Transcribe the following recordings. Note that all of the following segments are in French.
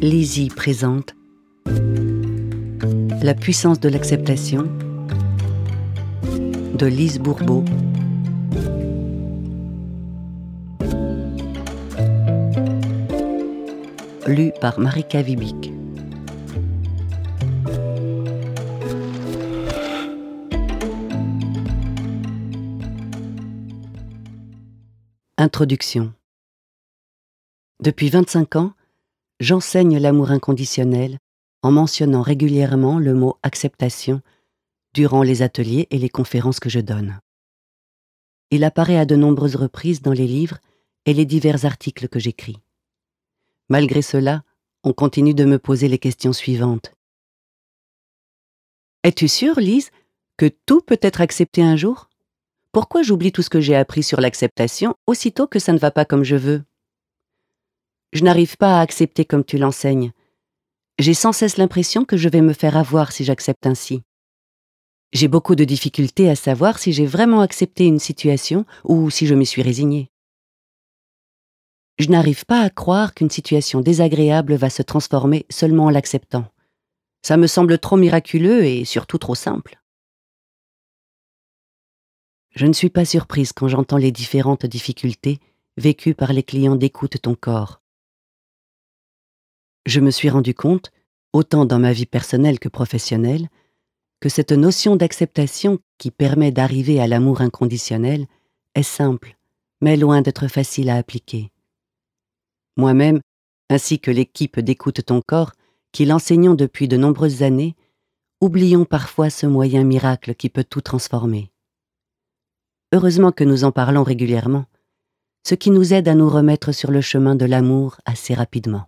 Lizzie présente La puissance de l'acceptation de Lise Bourbeau. Lu par Marika Vibic. Introduction. Depuis 25 ans, j'enseigne l'amour inconditionnel en mentionnant régulièrement le mot acceptation durant les ateliers et les conférences que je donne. Il apparaît à de nombreuses reprises dans les livres et les divers articles que j'écris. Malgré cela, on continue de me poser les questions suivantes. Es-tu sûre, Lise, que tout peut être accepté un jour ? Pourquoi j'oublie tout ce que j'ai appris sur l'acceptation aussitôt que ça ne va pas comme je veux ? Je n'arrive pas à accepter comme tu l'enseignes. J'ai sans cesse l'impression que je vais me faire avoir si j'accepte ainsi. J'ai beaucoup de difficultés à savoir si j'ai vraiment accepté une situation ou si je m'y suis résignée. Je n'arrive pas à croire qu'une situation désagréable va se transformer seulement en l'acceptant. Ça me semble trop miraculeux et surtout trop simple. Je ne suis pas surprise quand j'entends les différentes difficultés vécues par les clients d'Écoute ton corps. Je me suis rendu compte, autant dans ma vie personnelle que professionnelle, que cette notion d'acceptation qui permet d'arriver à l'amour inconditionnel est simple, mais loin d'être facile à appliquer. Moi-même, ainsi que l'équipe d'Écoute ton corps, qui l'enseignons depuis de nombreuses années, oublions parfois ce moyen miracle qui peut tout transformer. Heureusement que nous en parlons régulièrement, ce qui nous aide à nous remettre sur le chemin de l'amour assez rapidement.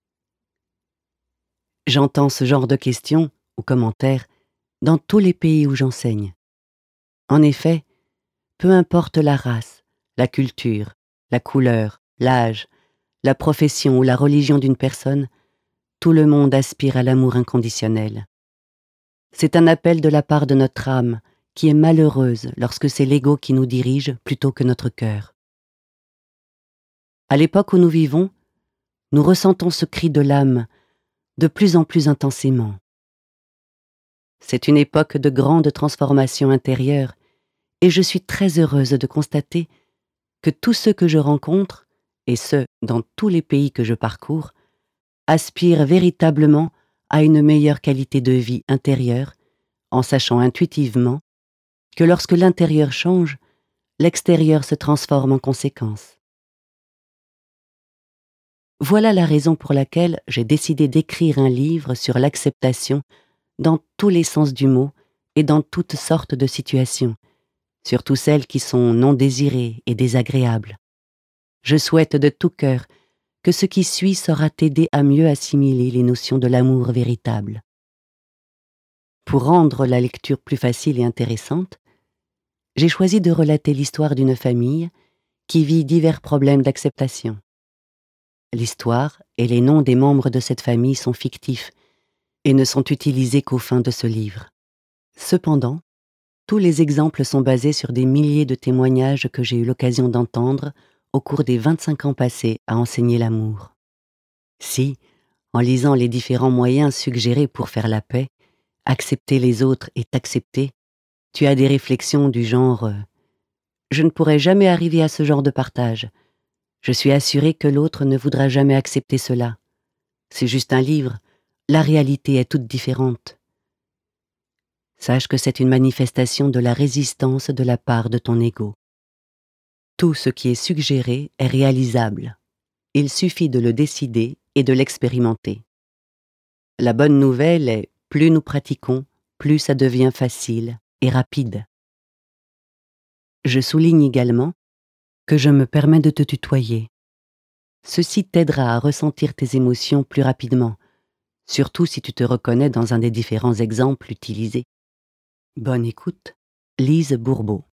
J'entends ce genre de questions ou commentaires dans tous les pays où j'enseigne. En effet, peu importe la race, la culture, la couleur, l'âge, la profession ou la religion d'une personne, tout le monde aspire à l'amour inconditionnel. C'est un appel de la part de notre âme qui est malheureuse lorsque c'est l'ego qui nous dirige plutôt que notre cœur. À l'époque où nous vivons, nous ressentons ce cri de l'âme de plus en plus intensément. C'est une époque de grande transformation intérieure et je suis très heureuse de constater que tous ceux que je rencontre, et ce, dans tous les pays que je parcours, aspirent véritablement à une meilleure qualité de vie intérieure en sachant intuitivement que lorsque l'intérieur change, l'extérieur se transforme en conséquence. Voilà la raison pour laquelle j'ai décidé d'écrire un livre sur l'acceptation dans tous les sens du mot et dans toutes sortes de situations, surtout celles qui sont non désirées et désagréables. Je souhaite de tout cœur que ce qui suit saura t'aider à mieux assimiler les notions de l'amour véritable. Pour rendre la lecture plus facile et intéressante, j'ai choisi de relater l'histoire d'une famille qui vit divers problèmes d'acceptation. L'histoire et les noms des membres de cette famille sont fictifs et ne sont utilisés qu'aux fins de ce livre. Cependant, tous les exemples sont basés sur des milliers de témoignages que j'ai eu l'occasion d'entendre au cours des 25 ans passés à enseigner l'amour. Si, en lisant les différents moyens suggérés pour faire la paix, accepter les autres et t'accepter, tu as des réflexions du genre « Je ne pourrai jamais arriver à ce genre de partage. Je suis assurée que l'autre ne voudra jamais accepter cela. C'est juste un livre, la réalité est toute différente. » Sache que c'est une manifestation de la résistance de la part de ton ego. Tout ce qui est suggéré est réalisable. Il suffit de le décider et de l'expérimenter. La bonne nouvelle est, plus nous pratiquons, plus ça devient facile et rapide. Je souligne également que je me permets de te tutoyer. Ceci t'aidera à ressentir tes émotions plus rapidement, surtout si tu te reconnais dans un des différents exemples utilisés. Bonne écoute, Lise Bourbeau.